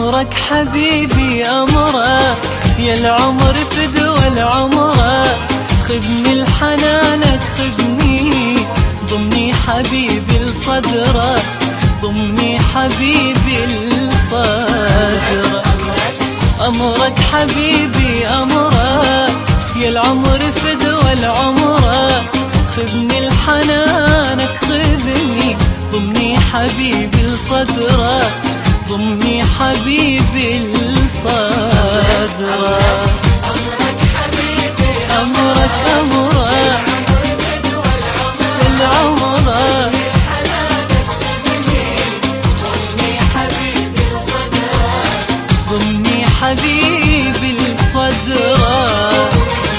أمرك حبيبي أمرك، يا العمر فدوى العمرك، خذني لحنانك خذني، ضمني حبيبي لصدرك، ضمني حبيبي لصدرك. أمرك حبيبي أمرك، يا العمر فدوى العمرك، خذني لحنانك خذني، ضمني حبيبي لصدرك، ضمني حبيبي لصدرك. أمرك حبيبي أمرك أمرك العمرك، ضمني حبيبي لصدرك، ضمني حبيبي لصدرك.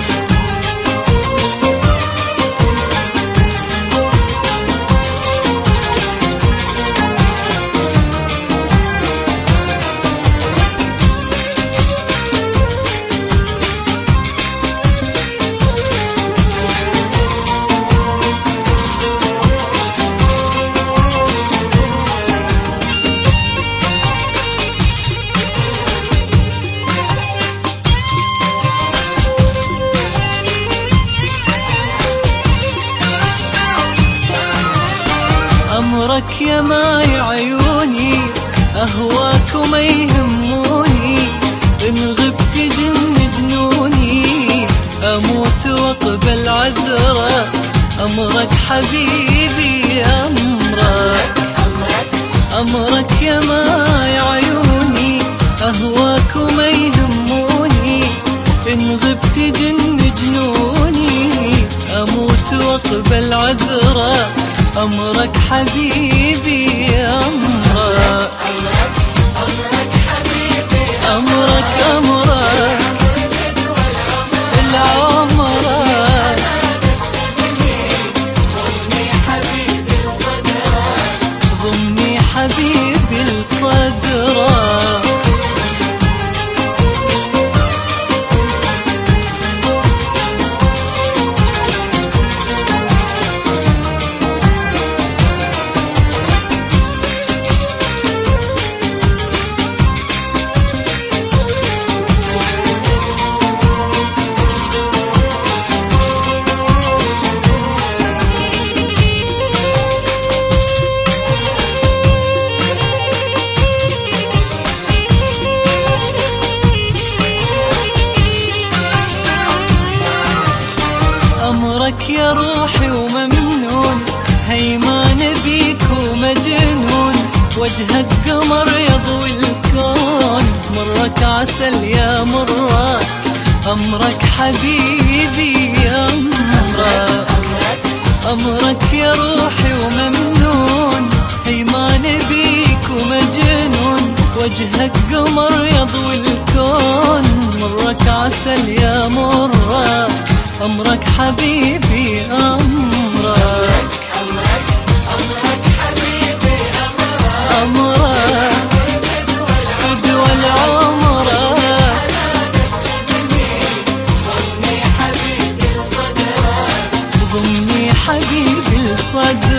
أمرك يا ماي عيوني، أهواك وما يهموني، إن غبت جن جنوني، أموت وأقبل عذرك. أمرك حبيبي أمرك، أمرك يا ماي عيوني، أهواك وما يهموني، إن غبت جن جنوني، أموت وأقبل عذرك. أمرك حبيبي أمرك، أمرك حبيبي أمرك أمرك العمرك، ضمني حبيبي لصدرك، ضمني حبيبي لصدرك. أمرك يا روحي وممنون، هيمان بيك ومجنون، وجهك قمر يضوي الكون، مرك عسل يا مرك. أمرك حبيبي أمرك، أمرك يا روحي وممنون، هيمان بيك ومجنون، وجهك قمر يضوي الكون، مرك عسل يا مرك. أمرك حبيبي أمرك، أمرك حبيبي أمرك فدوى العمرك، ضمني حبيبي لصدرك، ضمني حبيبي لصدرك.